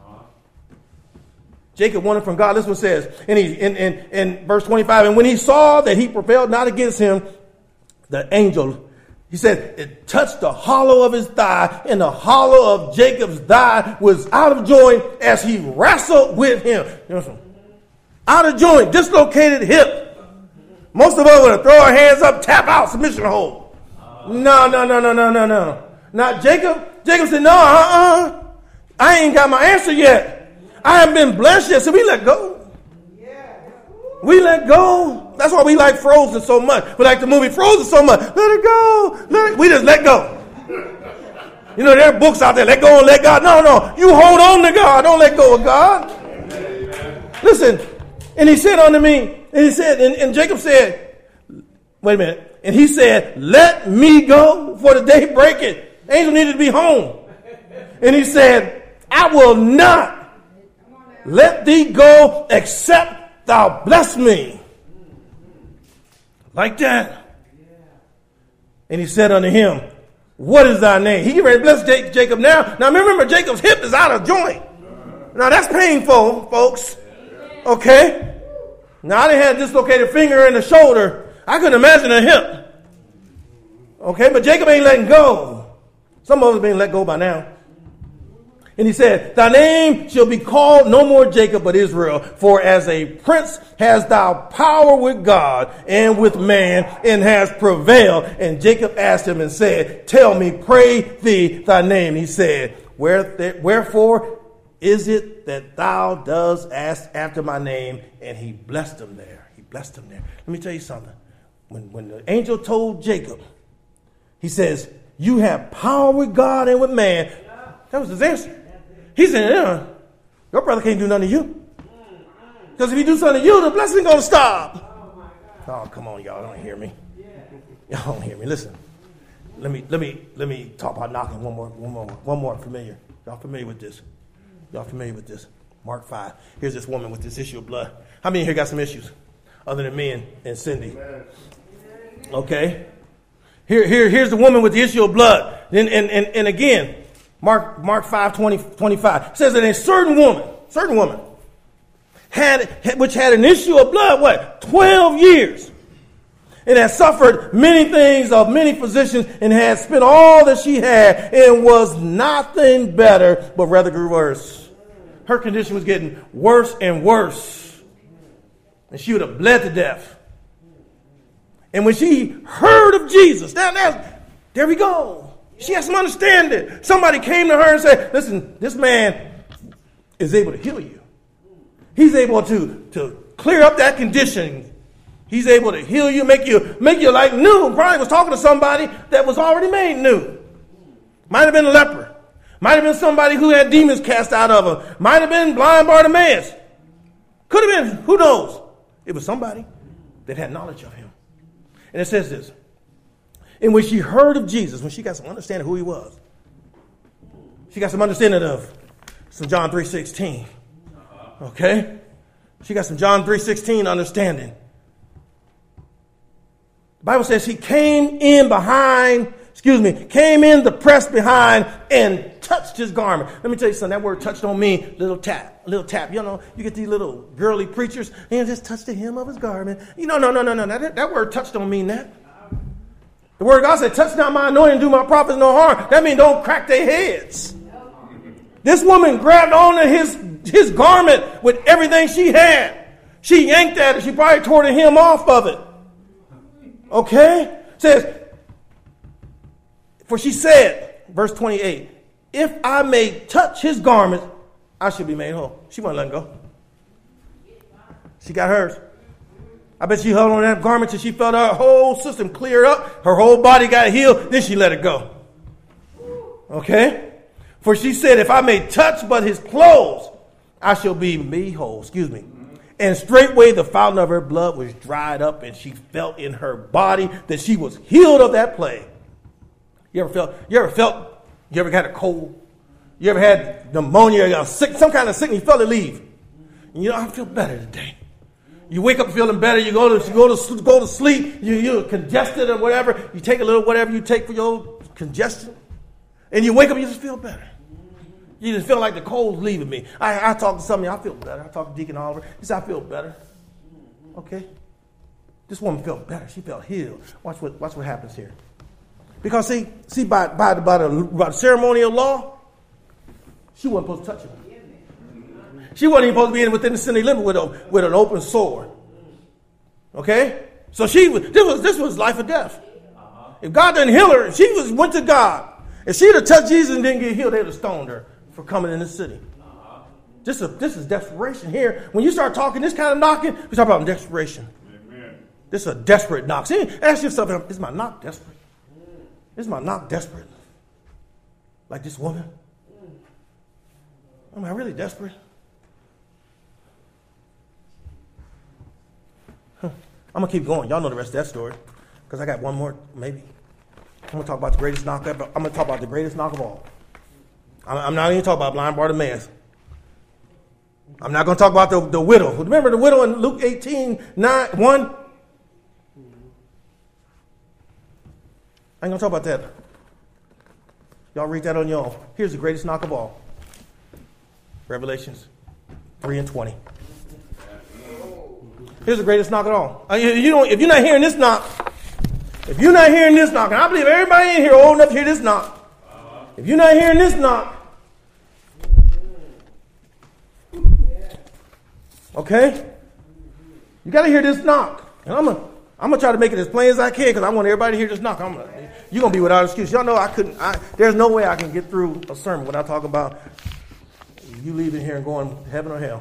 Jacob wanted from God. This one says in, he, in, in, in verse twenty-five, "And when he saw that he prevailed not against him, the angel," he said, "it touched the hollow of his thigh, and the hollow of Jacob's thigh was out of joint as he wrestled with him." You know, out of joint, dislocated hip. Most of us would throw our hands up, tap out, submission hold. No, no, no, no, no, no, no. Not Jacob. Jacob said, "No, uh-uh. I ain't got my answer yet. I haven't been blessed yet." So we let go. We let go. That's why we like Frozen so much. We like the movie Frozen so much. Let it go. Let it. We just let go. You know, there are books out there. Let go and let God. No, no. You hold on to God. Don't let go of God. Listen. And he said unto me, and he said, and, and Jacob said, wait a minute. And he said, "Let me go, for the day breaketh." Angel needed to be home. And he said, "I will not let thee go except thou bless me." Like that. And he said unto him, "What is thy name?" He get ready to bless Jacob now. Now remember, Jacob's hip is out of joint. Now that's painful, folks. Okay? Now I didn't have a dislocated finger in the shoulder. I couldn't imagine a hip. Okay, but Jacob ain't letting go. Some of us been let go by now. And he said, "Thy name shall be called no more Jacob, but Israel. For as a prince hast thou power with God and with man, and has prevailed." And Jacob asked him and said, "Tell me, pray thee, thy name." He said, "Wherefore is it that thou dost ask after my name?" And he blessed him there. He blessed him there. Let me tell you something. When, when the angel told Jacob, he says, "You have power with God and with man." That was his answer. He said, "Yeah, your brother can't do nothing to you. Because if he do something to you, the blessing going to stop." Oh, come on, y'all don't hear me. Y'all don't hear me. Listen, let me let me let me talk about knocking one more one more one more familiar. Y'all familiar with this? Y'all familiar with this? Mark five. Here's this woman with this issue of blood. How many here got some issues other than me and, and Cindy? Okay. Here here here's the woman with the issue of blood. And and and, and again. Mark Mark five, twenty, twenty-five says that a certain woman, certain woman, had which had an issue of blood, what, twelve years, and had suffered many things of many physicians, and had spent all that she had, and was nothing better, but rather grew worse. Her condition was getting worse and worse, and she would have bled to death. And when she heard of Jesus, now, now There we go. She has some understanding. Somebody came to her and said, listen, this man is able to heal you. He's able to, to clear up that condition. He's able to heal you, make you, make you like new. Probably was talking to somebody that was already made new. Might have been a leper. Might have been somebody who had demons cast out of him. Might have been blind Bartimaeus. Could have been, who knows? It was somebody that had knowledge of him. And it says this. And when she heard of Jesus, when she got some understanding of who he was, she got some understanding of some John three sixteen. Okay? She got some John three sixteen understanding. The Bible says he came in behind, excuse me, came in the press behind and touched his garment. Let me tell you something. That word touched on me, little tap, little tap. You know, you get these little girly preachers and just touch the hem of his garment. You know, no, no, no, no. That, that word touch don't mean that. The word of God said, touch not my anointing, do my prophets no harm. That means don't crack their heads. This woman grabbed onto his, his garment with everything she had. She yanked at it. She probably tore the hem off of it. Okay? Says, for she said, verse twenty-eight, if I may touch his garment, I should be made whole. She wasn't letting go. She got hers. I bet she held on that garment till she felt her whole system cleared up. Her whole body got healed. Then she let it go. Okay? For she said, if I may touch but his clothes, I shall be made whole. Excuse me. And straightway the fountain of her blood was dried up, and she felt in her body that she was healed of that plague. You ever felt, you ever felt, you ever had a cold? You ever had pneumonia, or sick, some kind of sickness, you felt it leave? And you know, I feel better today. You wake up feeling better. You go to you go to go to sleep. You you're congested or whatever. You take a little whatever you take for your congestion, and you wake up. You just feel better. You just feel like the cold's leaving me. I, I talk to somebody. I feel better. I talk to Deacon Oliver. He said I feel better. Okay. This woman felt better. She felt healed. Watch what watch what happens here. Because see see by by, by, the, by the ceremonial law, she wasn't supposed to touch him. She wasn't even supposed to be in within the city limit with a with an open sword. Okay, so she was this was this was life or death. If God didn't heal her, she was went to God. If she'd have touched Jesus and didn't get healed, they'd have stoned her for coming in the city. This is this is desperation here. When you start talking this kind of knocking, we talk about desperation. Amen. This is a desperate knock. See, ask yourself, is my knock desperate? Is my knock desperate? Like this woman? Am I really desperate? I'm going to keep going. Y'all know the rest of that story because I got one more, maybe. I'm going to talk about the greatest knock ever. I'm going to talk about the greatest knock of all. I'm not even talking about blind Bartimaeus. I'm not going to talk about the, the widow. Remember the widow in Luke eighteen, nine, one? I ain't going to talk about that. Y'all read that on your own. Here's the greatest knock of all. Revelations three and twenty. Here's the greatest knock of all. Uh, you, you don't, if you're not hearing this knock, if you're not hearing this knock, and I believe everybody in here old enough to hear this knock. If you're not hearing this knock, okay, you got to hear this knock. And I'm gonna, I'm gonna try to make it as plain as I can because I want everybody to hear this knock. I'm gonna, you're gonna be without excuse. Y'all know I couldn't. I, there's no way I can get through a sermon without talking about you leaving here and going to heaven or hell.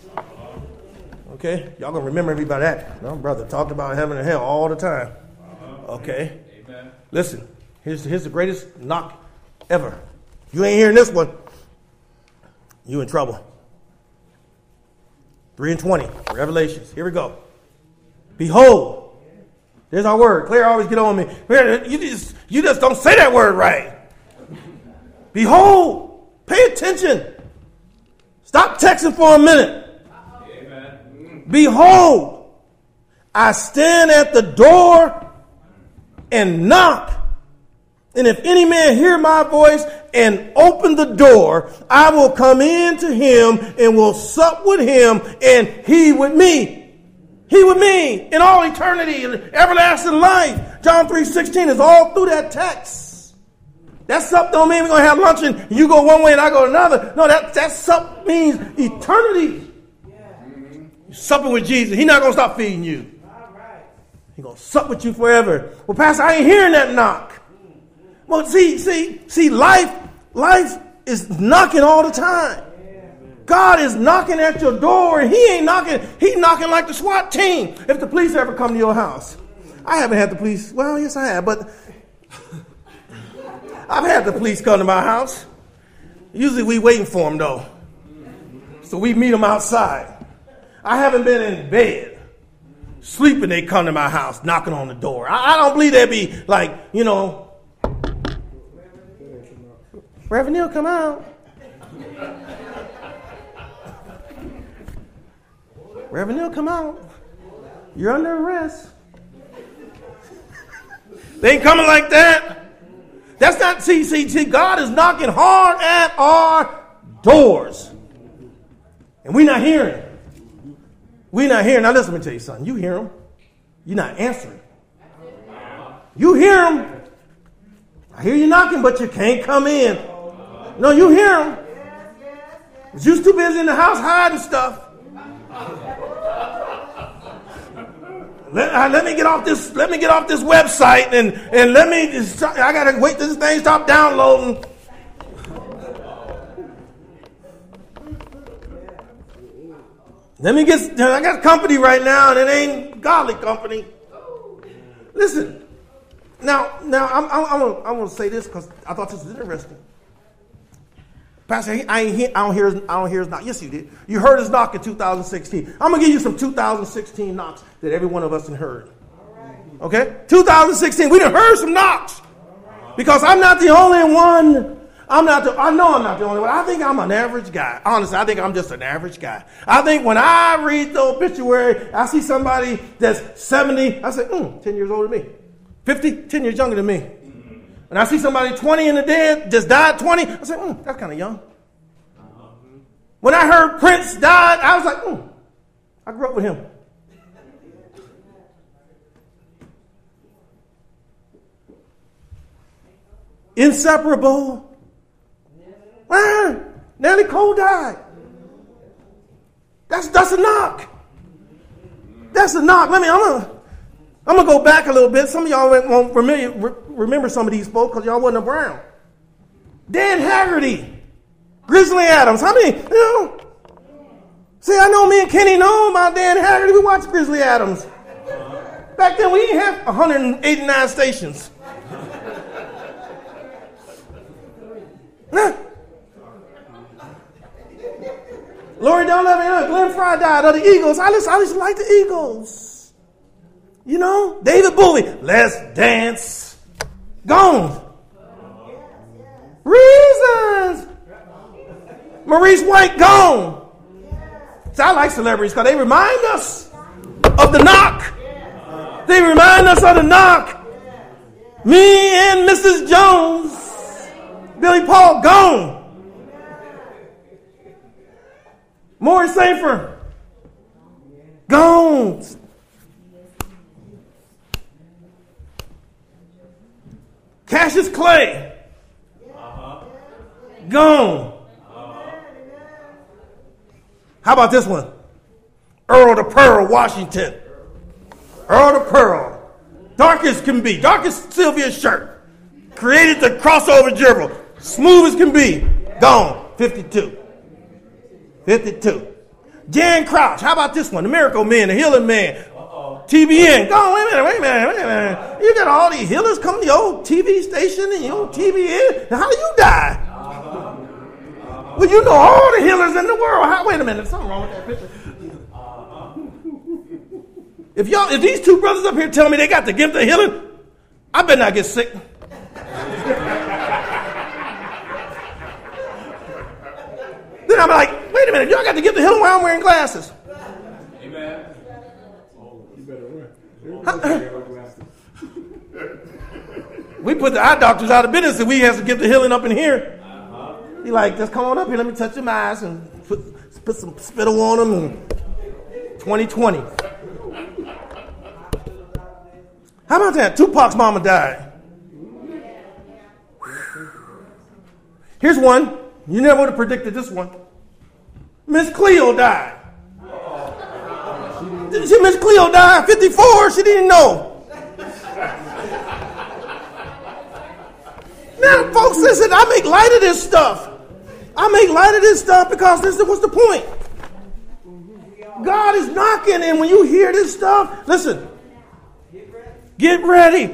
Okay, y'all gonna remember me by that. No, brother, talked about heaven and hell all the time. Okay, amen. Listen, here's here's the greatest knock ever. You ain't hearing this one, you in trouble. Three and twenty, Revelations. Here we go. Behold, there's our word. Claire always get on me. You just you just don't say that word right. Behold, pay attention. Stop texting for a minute. Behold, I stand at the door and knock. And if any man hear my voice and open the door, I will come in to him and will sup with him and he with me. He with me in all eternity and everlasting life. John three sixteen is all through that text. That sup don't mean we're going to have lunch and you go one way and I go another. No, that, that sup means eternity. You're supping with Jesus. He's not going to stop feeding you. He's going to sup with you forever. Well, Pastor, I ain't hearing that knock. Well, see, see, see, life, life is knocking all the time. God is knocking at your door, and he ain't knocking, he's knocking like the SWAT team. If the police ever come to your house. I haven't had the police, well, yes I have, but I've had the police come to my house. Usually we waiting for them though. So we meet them outside. I haven't been in bed, sleeping, they come to my house, knocking on the door. I, I don't believe they'd be like, you know, Reverend, come out. Reverend, come out. You're under arrest. They ain't coming like that. That's not, see, see, see, God is knocking hard at our doors. And we're not hearing. We're not hearing. Now listen, let me tell you something. You hear him. You're not answering. You hear him. I hear you knocking, but you can't come in. No, you hear him. But you're too busy in the house hiding stuff. Let, uh, let me get off this. Let me get off this website and and let me. Just, I gotta wait till this thing stop downloading. Let me get. I got company right now, and it ain't godly company. Listen, now, now I'm I'm I'm gonna, I'm gonna say this because I thought this was interesting. Pastor, I ain't hear, I don't hear, I don't hear his knock. Yes, you did. You heard his knock in two thousand sixteen. I'm gonna give you some two thousand sixteen knocks that every one of us had heard. Okay, two thousand sixteen. We done heard some knocks because I'm not the only one. I'm not. The, I know I'm not the only one. I think I'm an average guy. Honestly, I think I'm just an average guy. I think when I read the obituary, I see somebody that's seventy. I say, hmm, ten years older than me. fifty, ten years younger than me. When I see somebody twenty in the dead, just died twenty, I say, mm, that's kind of young. When I heard Prince died, I was like, mm, I grew up with him. Inseparable. Ah, Nellie Cole died. That's that's a knock. That's a knock. Let me, I'm gonna, I'm gonna go back a little bit. Some of y'all won't remember, remember some of these folks because y'all wasn't around. Dan Haggerty, Grizzly Adams. How many? You know? See, I know me and Kenny know about Dan Haggerty. We watched Grizzly Adams. Back then, we didn't have one hundred eighty-nine stations. Nah. Lori Don't Let Me Know. Glenn Fry died of the Eagles. I just, I just like the Eagles. You know, David Bowie. Let's dance. Gone. Reasons. Maurice White gone. So I like celebrities because they remind us of the knock. They remind us of the knock. Me and Missus Jones. Billy Paul gone. Morris Safer gone. Cassius Clay gone. How about this one? Earl the Pearl Washington. Earl the Pearl. Dark as can be. Dark as Sylvia's shirt. Created the crossover dribble. Smooth as can be. Gone. fifty-two. fifty-two. Jan Crouch. How about this one? The Miracle Man, the Healing Man. Uh-oh. T B N. Go on, wait a minute, wait a minute, wait a minute. You got all these healers coming to your old T V station and your old T V N. Now, how do you die? Uh-huh. Uh-huh. Well, you know all the healers in the world. How, wait a minute, there's something wrong with that picture. Uh-huh. If y'all, if these two brothers up here tell me they got the gift of healing, I better not get sick. Then I'm like, wait a minute, y'all got to get the healing while I'm wearing glasses. Amen. Oh, you better wear glasses. We put the eye doctors out of business and we have to get the healing up in here. Uh-huh. He like, just come on up here, let me touch your eyes and put, put some spittle on them and twenty twenty. How about that? Tupac's mama died. Here's one. You never would have predicted this one. Miss Cleo died. Didn't see Miss Cleo die? fifty-four. She didn't know. Now, folks, listen, I make light of this stuff. I make light of this stuff because this what's the point? God is knocking, and when you hear this stuff, listen, get ready.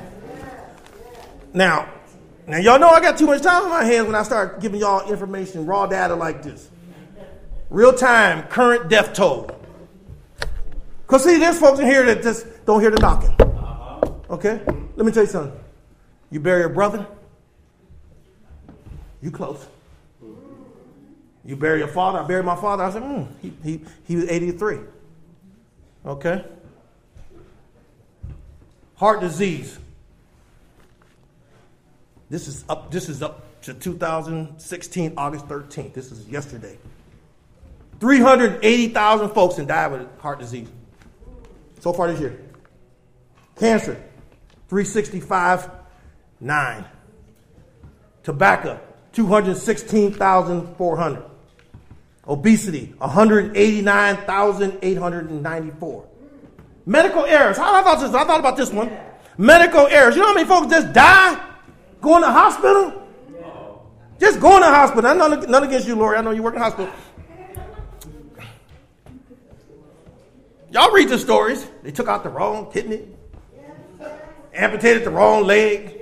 Now, now y'all know I got too much time on my hands when I start giving y'all information, raw data like this. Real time, current death toll. Because see, there's folks in here that just don't hear the knocking. Okay? Let me tell you something. You bury a brother, you close. You bury your father. I buried my father. I said, mm, he, he, he was eighty-three. Okay? Heart disease. This is up, this is up to two thousand sixteen, August thirteenth. This is yesterday. three hundred eighty thousand folks have died with heart disease so far this year. Cancer, three sixty-five, nine. Tobacco, two hundred sixteen thousand four hundred. Obesity, one hundred eighty-nine thousand eight hundred ninety-four. Medical errors. How I thought this? I thought about this one. Medical errors. You know how many folks just die going to hospital? Just going to hospital. I know none against you, Lori. I know you work in hospital. Y'all read the stories. They took out the wrong kidney, amputated the wrong leg.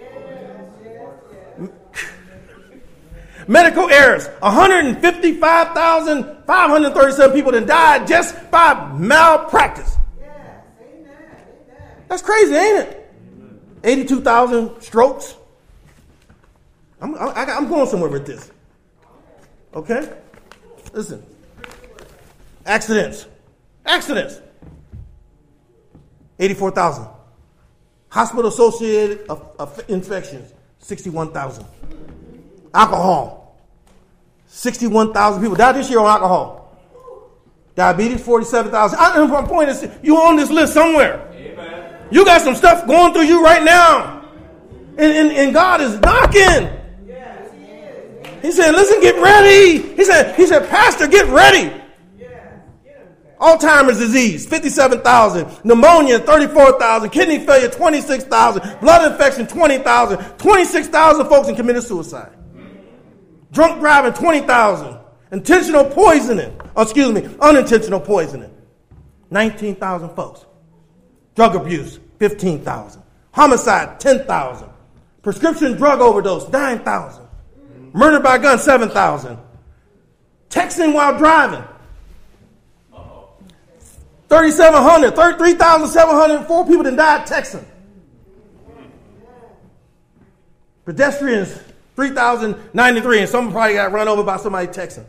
Medical errors. one hundred fifty-five thousand five hundred thirty-seven people that died just by malpractice. That's crazy, ain't it? eighty-two thousand strokes. I'm, I, I'm going somewhere with this. Okay? Listen. Accidents. Accidents. eighty-four thousand. Hospital-associated uh, uh, infections, sixty-one thousand. Alcohol. sixty-one thousand people died this year on alcohol. Diabetes, forty-seven thousand. My point is, you on this list somewhere. Amen. You got some stuff going through you right now. And, and, and God is knocking. Yes, he is. He said, listen, get ready. He said, he said, Pastor, get ready. Alzheimer's disease, fifty-seven thousand. Pneumonia, thirty-four thousand. Kidney failure, twenty-six thousand. Blood infection, twenty thousand. twenty-six thousand folks in committed suicide. Drunk driving, twenty thousand. Intentional poisoning. Oh, excuse me, unintentional poisoning. nineteen thousand folks. Drug abuse, fifteen thousand. Homicide, ten thousand. Prescription drug overdose, nine thousand. Murder by gun, seven thousand. Texting while driving. thirty-seven hundred, thirty-three thousand seven hundred four people that died texting. Pedestrians, three thousand ninety-three, and some probably got run over by somebody texting.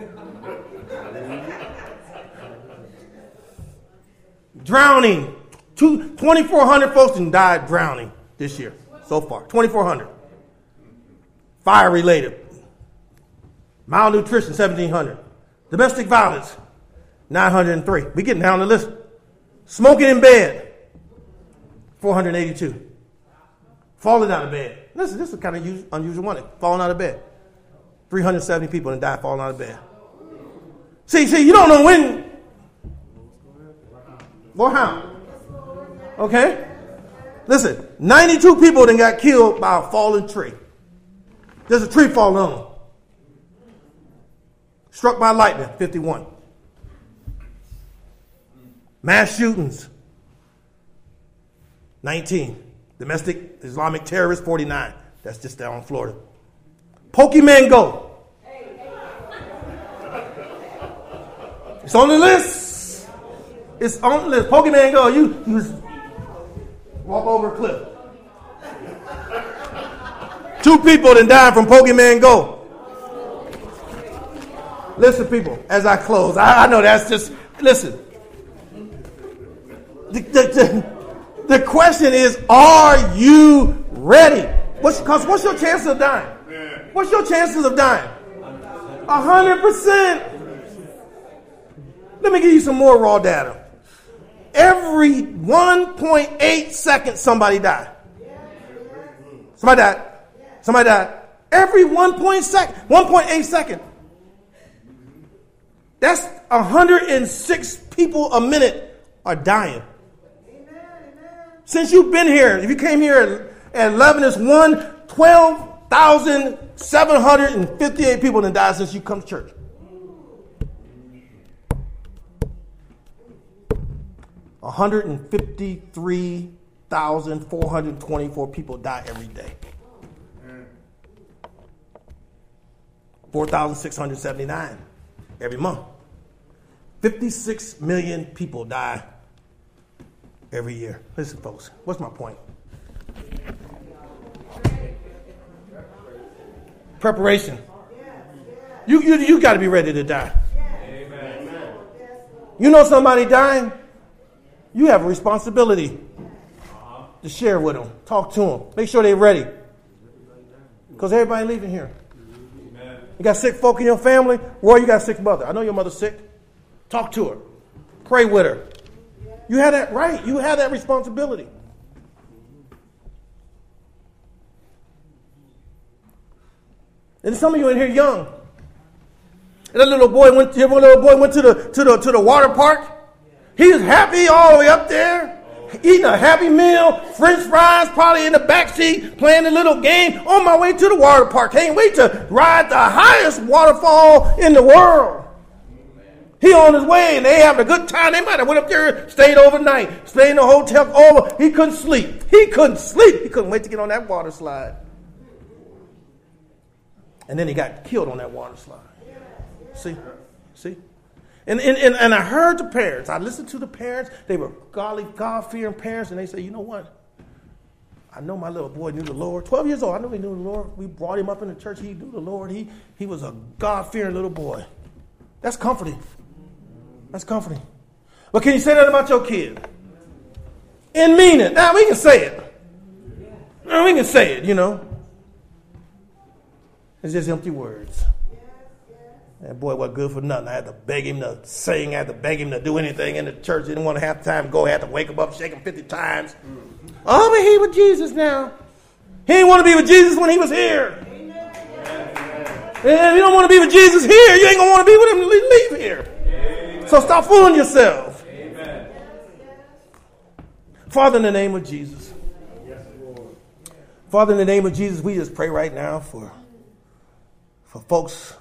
Drowning, twenty-four hundred folks that died drowning this year so far, twenty-four hundred. Fire-related. Malnutrition, seventeen hundred. Domestic violence, nine hundred three. We're getting down the list. Smoking in bed, four hundred eighty-two. Falling out of bed. Listen, this is kind of unusual one. Falling out of bed. three hundred seventy people that died falling out of bed. See, see, you don't know when or how. Okay? Listen, ninety-two people that got killed by a fallen tree. There's a tree falling on them. Struck by lightning, fifty-one. Mass shootings, nineteen. Domestic Islamic terrorists, forty-nine. That's just down in Florida. Pokemon Go. It's on the list. It's on the list. Pokemon Go. You, you just walk over a cliff. Two people that died from Pokemon Go. Listen, people, as I close, I, I know that's just, listen. The, the, the, the question is, are you ready? What's, cause what's your chances of dying? What's your chances of dying? A hundred percent. Let me give you some more raw data. Every one point eight seconds, somebody died. Somebody died. Somebody died. Every one point eight seconds. That's one hundred six people a minute are dying. Since you've been here, if you came here at eleven, it's one, twelve thousand seven hundred fifty-eight people that died since you come to church. one hundred fifty-three thousand four hundred twenty-four people die every day. four thousand six hundred seventy-nine every month. fifty-six million people die every year. Listen, folks, what's my point? Preparation. You you you got to be ready to die. You know somebody dying? You have a responsibility to share with them, talk to them, make sure they're ready. Because everybody leaving here. You got sick folk in your family? Roy, you got a sick mother. I know your mother's sick. Talk to her. Pray with her. You have that right. You have that responsibility. And some of you in here young. And that little boy went. That little boy went to the to the to the water park. He was happy all the way up there, eating a Happy Meal, French fries, probably in the backseat, playing a little game. On my way to the water park, can't wait to ride the highest waterfall in the world. He on his way, and they having a good time. They might have went up there, stayed overnight, stayed in the hotel. Over, he couldn't sleep. He couldn't sleep. He couldn't wait to get on that water slide. And then he got killed on that water slide. See, see. And, and, and, and I heard the parents. I listened to the parents. They were godly, God-fearing parents. And they said, you know what? I know my little boy knew the Lord. twelve years old, I know he knew the Lord. We brought him up in the church. He knew the Lord. He, he was a God-fearing little boy. That's comforting. That's comforting. But can you say that about your kid? And mean it. Now, we can say it. Now, we can say it, you know. It's just empty words. That boy wasn't good for nothing. I had to beg him to sing. I had to beg him to do anything in the church. Didn't want to have time to go. I had to wake him up, shake him fifty times. Mm-hmm. Oh, but he with Jesus now. He didn't want to be with Jesus when he was here. Amen. And if you don't want to be with Jesus here, you ain't going to want to be with him to leave here. Amen. So stop fooling yourself. Amen. Father, in the name of Jesus. Yes, Lord. Father, in the name of Jesus, we just pray right now for, for folks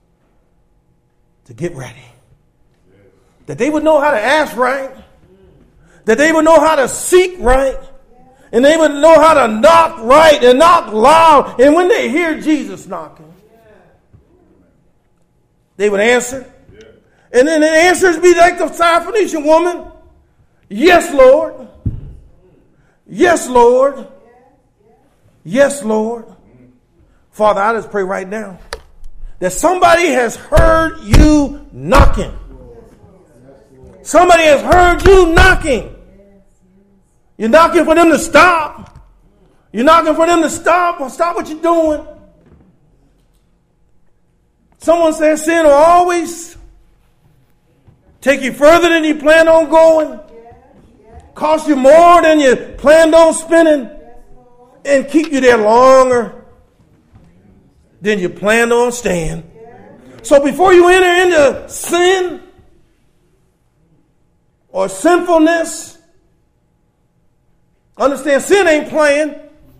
to get ready. That they would know how to ask right. That they would know how to seek right. And they would know how to knock right and knock loud. And when they hear Jesus knocking, they would answer. And then the answers be like the Syrophoenician woman. Yes, Lord. Yes, Lord. Yes, Lord. Father, I just pray right now that somebody has heard you knocking. Somebody has heard you knocking. You're knocking for them to stop. You're knocking for them to stop or stop what you're doing. Someone says sin will always take you further than you planned on going, cost you more than you planned on spending, and keep you there longer than you planned on staying. So before you enter into sin or sinfulness, understand sin ain't playing.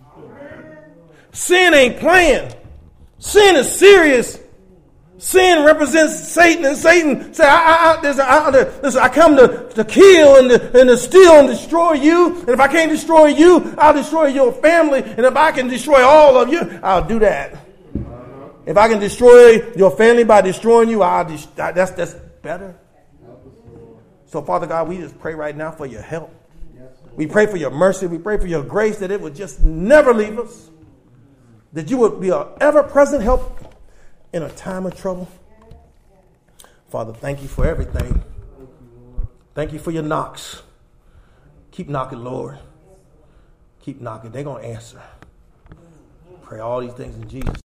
Sin ain't playing. Sin is serious. Sin represents Satan, and Satan said, I, I, I, I, listen, I come to, to kill and to, and to steal and destroy you. And if I can't destroy you, I'll destroy your family. And if I can destroy all of you, I'll do that. If I can destroy your family by destroying you, I'll dis- that's that's better. So, Father God, we just pray right now for your help. We pray for your mercy. We pray for your grace, that it would just never leave us. That you would be an ever-present help in a time of trouble. Father, thank you for everything. Thank you for your knocks. Keep knocking, Lord. Keep knocking. They're going to answer. Pray all these things in Jesus' name.